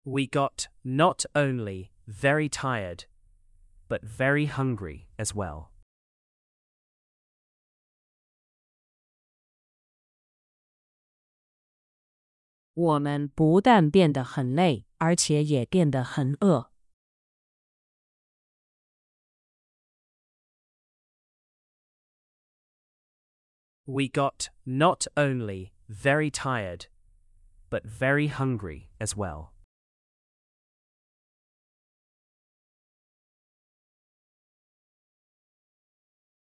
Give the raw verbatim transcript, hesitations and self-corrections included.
We got not only very tired, but very hungry as well. 我们不但变得很累，而且也变得很饿。 We got not only very tired, but very hungry as well.